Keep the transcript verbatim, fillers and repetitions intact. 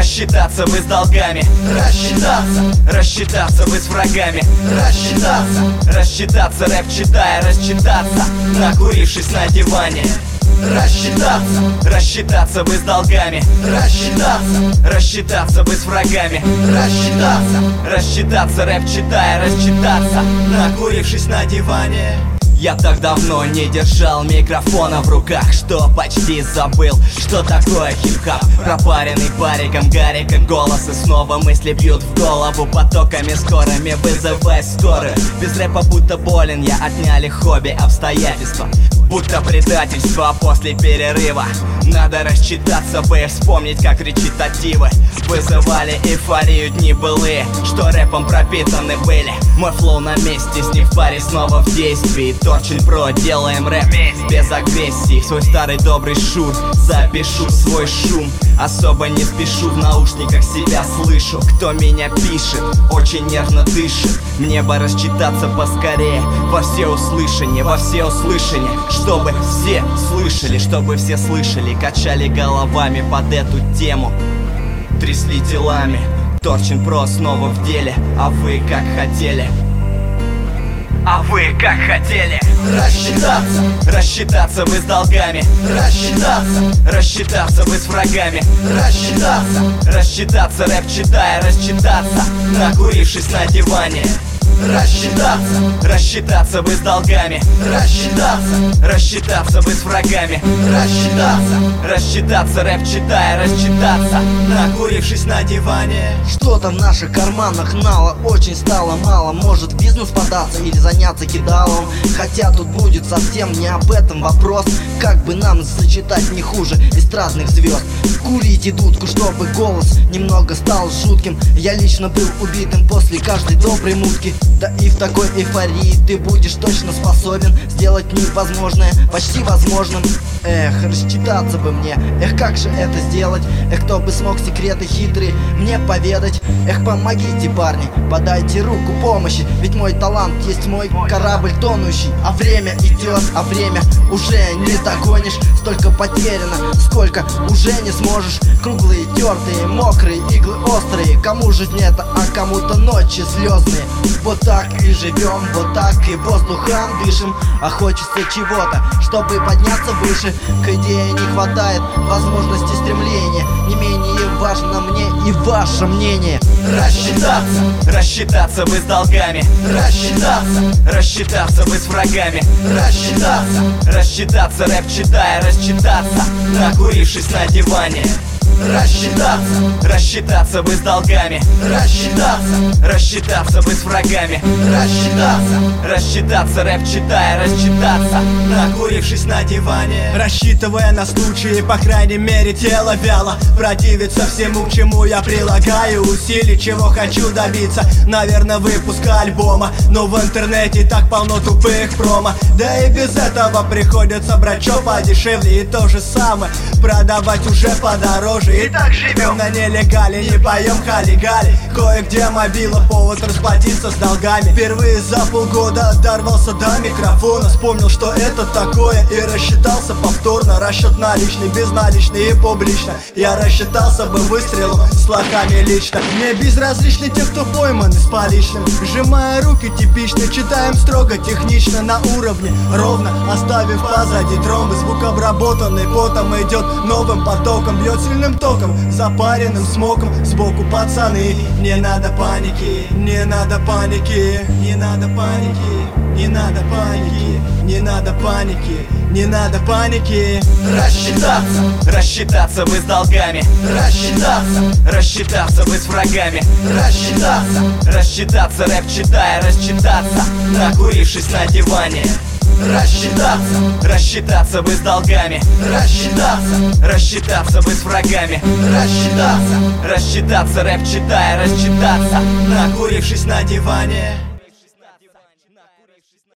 Рассчитаться бы с долгами, рассчитаться, рассчитаться бы с врагами, рассчитаться, рассчитаться, рэп читая, рассчитаться, накурившись на диване. Рассчитаться, рассчитаться бы с долгами, рассчитаться, рассчитаться бы с врагами, рассчитаться, рассчитаться, рэп читая, рассчитаться, накурившись на диване. Я так давно не держал микрофона в руках, что почти забыл, что такое хип-хап. Пропаренный париком, гариком голос, и снова мысли бьют в голову потоками скорыми, вызывая скорую. Без рэпа будто болен я, отняли хобби, обстоятельства, будто предательство после перерыва. Надо рассчитаться бы и вспомнить, как речитативы вызывали эйфорию дни былые, что рэпом пропитаны были. Мой флоу на месте, с ним в паре снова в действии. Торчин Про, делаем рэп без агрессии. Свой старый добрый шут запишу свой шум. Особо не спешу, в наушниках себя слышу. Кто меня пишет, очень нервно дышит. Мне бы рассчитаться поскорее во все услышание, во все услышание, чтобы все слышали, чтобы все слышали, качали головами под эту тему, трясли телами. Торчин Про снова в деле, а вы как хотели. А вы как хотели. Рассчитаться, рассчитаться бы с долгами, рассчитаться, рассчитаться бы с врагами, рассчитаться, рассчитаться, рэп читая, рассчитаться, накурившись на диване. Рассчитаться, рассчитаться бы с долгами, рассчитаться, рассчитаться бы с врагами, рассчитаться, рассчитаться, рэп читая, рассчитаться, накурившись на диване. Что-то в наших карманах нало очень стало мало. Может в бизнес податься или заняться кидалом. Хотя тут будет совсем не об этом вопрос. Как бы нам зачитать не хуже эстрадных звезд. Курите дудку, чтобы голос немного стал жутким. Я лично был убитым после каждой доброй мутки. Да и в такой эйфории ты будешь точно способен сделать невозможное почти возможным. Эх, рассчитаться бы мне, эх, как же это сделать? Эх, кто бы смог секреты хитрые мне поведать? Эх, помогите, парни, подайте руку помощи. Ведь мой талант есть мой корабль тонущий. А время идет, а время уже не догонишь. Столько потеряно, сколько уже не сможешь. Круглые, тертые, мокрые, иглы острые. Кому жизнь это, а кому-то ночи слезные. Вот так и живем, вот так и воздухом дышим. А хочется чего-то, чтобы подняться выше. К идее не хватает возможности стремления. Не менее важно мне и ваше мнение. Рассчитаться, рассчитаться бы с долгами, рассчитаться, рассчитаться бы с врагами, рассчитаться, рассчитаться, рэп читая, рассчитаться, накурившись на диване. Рассчитаться, рассчитаться бы с долгами, рассчитаться, рассчитаться бы с врагами, рассчитаться, рассчитаться, рэп читая, рассчитаться, накурившись на диване. Рассчитывая на случаи, по крайней мере тело вяло. Противиться всему, к чему я прилагаю усилий, чего хочу добиться. Наверное, выпуска альбома, но в интернете так полно тупых промо. Да и без этого приходится брать чё подешевле. И то же самое продавать уже подороже. И так живем на нелегале, не поем хали-гали. Кое-где мобила, повод расплатиться с долгами. Впервые за полгода дорвался до микрофона. Вспомнил, что это такое, и рассчитался повторно. Расчет наличный, безналичный и публично. Я рассчитался бы выстрелом с лохами лично. Мне безразличны те, кто пойманы с поличным. Сжимая руки типично, читаем строго, технично, на уровне ровно, оставив позади тромбы. Звук обработанный потом идет новым потоком, бьет сильным током, запаренным смоком. Сбоку пацаны, не надо паники, не надо паники, не надо паники, не надо паники, не надо паники, не надо паники. Рассчитаться, рассчитаться бы с долгами, рассчитаться, рассчитаться бы с врагами, рассчитаться, рассчитаться, рэп читая, рассчитаться, накурившись на диване. Рассчитаться, рассчитаться бы с долгами, рассчитаться, рассчитаться бы с врагами, рассчитаться, рассчитаться, рэп читая, рассчитаться, накурившись на диване.